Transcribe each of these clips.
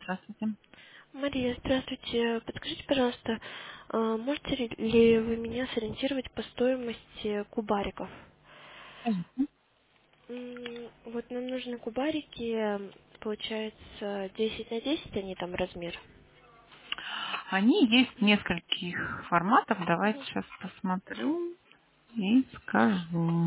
Здравствуйте. Мария, здравствуйте. Подскажите, пожалуйста, можете ли вы меня сориентировать по стоимости кубариков? Конечно. Вот нам нужны кубарики, получается, 10 на 10 они там размер. Они есть в нескольких форматах. Давайте Мгм. сейчас посмотрю и скажу.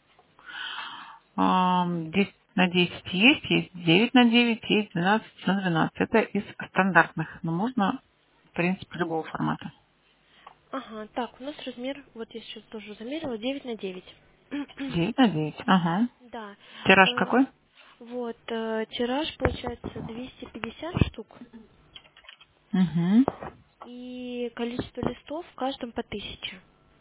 10 на 10 есть 9 на 9, есть 12 на 12. Это из стандартных, но можно, в принципе, любого формата. Ага, так, у нас размер, вот я сейчас тоже замерила, 9 на 9. 9 на 9. Ага. Да. Тираж Э, какой? Вот, тираж получается 250 штук, Угу. и количество листов в каждом по 1000.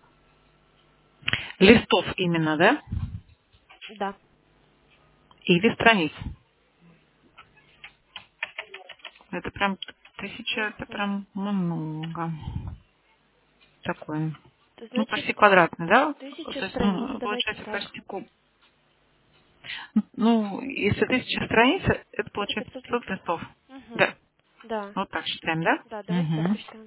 Листов именно, да? Да. Или страниц. Это прям 1000, это Мгм. прям много. Такое. Ну, Значит, почти квадратный, да? 1000 То есть, страниц, ну, давайте получается так. почти куб. Ну, если 1000 страниц, это Это получается 500 500 листов. листов. Угу. Да. Да. Вот так считаем, да? Да, давайте так Угу. посчитаем.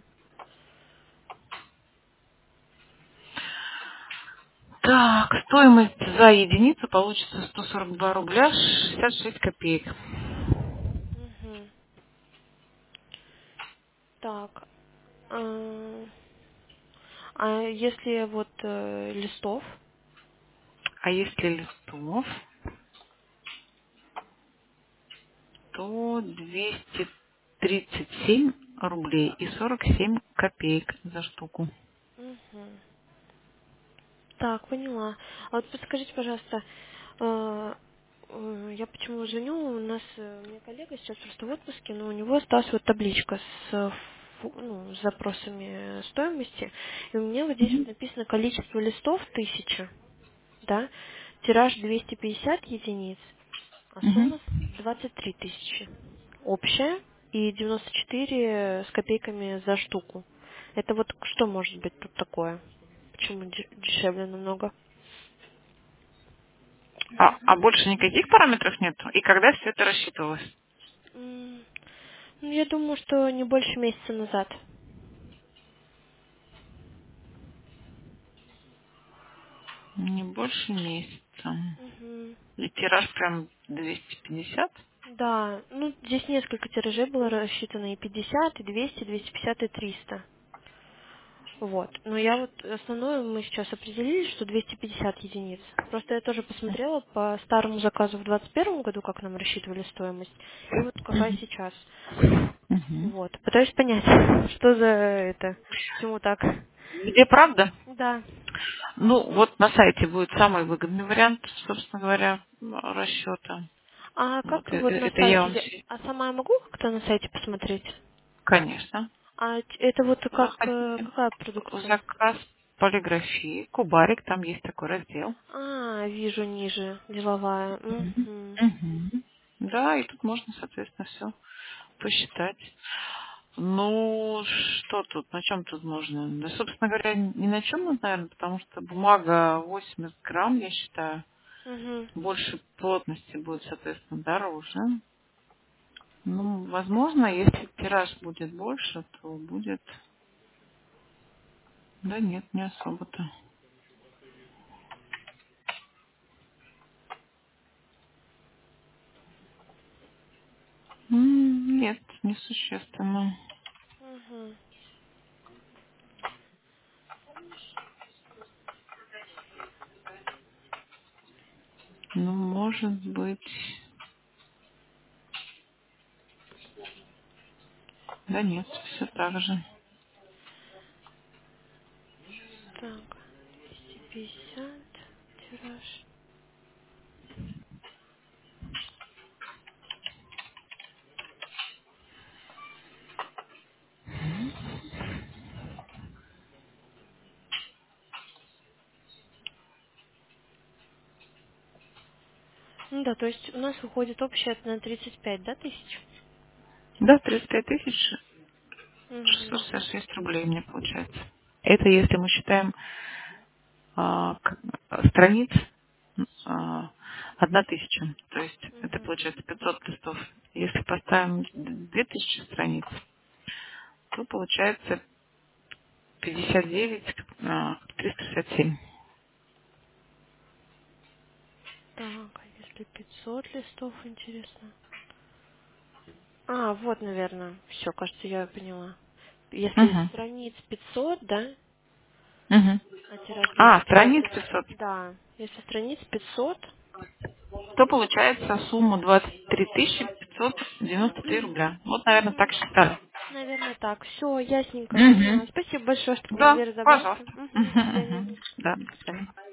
Так, стоимость за единицу получится 142 рубля 66 копеек. Угу. Так. А а если вот листов? А если листов, то 237 рублей и 47 копеек за штуку. Угу. Так, поняла. А вот подскажите, пожалуйста, я почему звоню? У нас у меня коллега сейчас просто в отпуске, но у него осталась вот табличка с с запросами стоимости. И у меня вот здесь вот Мгм. написано количество листов 1000, да, тираж 250 единиц, а Мгм. сумма 23 тысячи. Общая и 94 с копейками за штуку. Это вот что может быть тут такое? Почему дешевле намного? А больше никаких параметров нету? И когда все это рассчитывалось? М, Ну, я думаю, что не больше месяца назад. Не больше месяца. Мгм. И тираж прям 250? Да, ну здесь несколько тиражей было рассчитано и 50, и 200, 250, и 300. Вот. Но я вот основное мы сейчас определили, что 250 единиц. Просто я тоже посмотрела по старому заказу в 2021 году, как нам рассчитывали стоимость, и вот какая Мгм. сейчас. Мгм. Вот. Пытаюсь понять, что за это, почему так. Где правда? Да. Ну, вот на сайте будет самый выгодный вариант, собственно говоря, расчета. А Вот как вот на это я вам сайте? А сама я могу как-то на сайте посмотреть? конечно. А это вот как Заходите какая в продукция? заказ полиграфии, кубарик, там есть такой раздел. А, вижу ниже, деловая. Мгм. Угу. Мгм. Да, и тут можно, соответственно, все посчитать. Ну, что тут, на чем тут можно? Да, собственно говоря, ни на чем, наверное, потому что бумага 80 грамм, я считаю, Угу. больше плотности будет, соответственно, дороже. Ну, возможно, если тираж будет больше, то будет... Да нет, не особо-то. Нет, несущественно. Угу. Ну, может быть... Да нет, все так же. Так, 250 тираж. Ну да, то есть у нас выходит общая на 35, да, тысяч? Да, 35 тысяч Угу. 666 рублей мне получается. Это если мы считаем страниц 1000. То есть это Угу. получается 500 листов Если поставим 2000 страниц, то получается 59 к 367. Так, а если 500 листов, интересно. А, вот, наверное. Все, кажется, я поняла. Если Угу. страниц 500, да? Угу. А тираж А, 250. страниц 500. Да. Если страниц 500, То получается сумма 23 593 рубля. Вот, наверное, так считали. наверное, так. Все, ясненько, поняла. Угу. Спасибо большое, что Да, помогли разобраться. пожалуйста. Угу, до Угу, свидания. угу. Да, до свидания.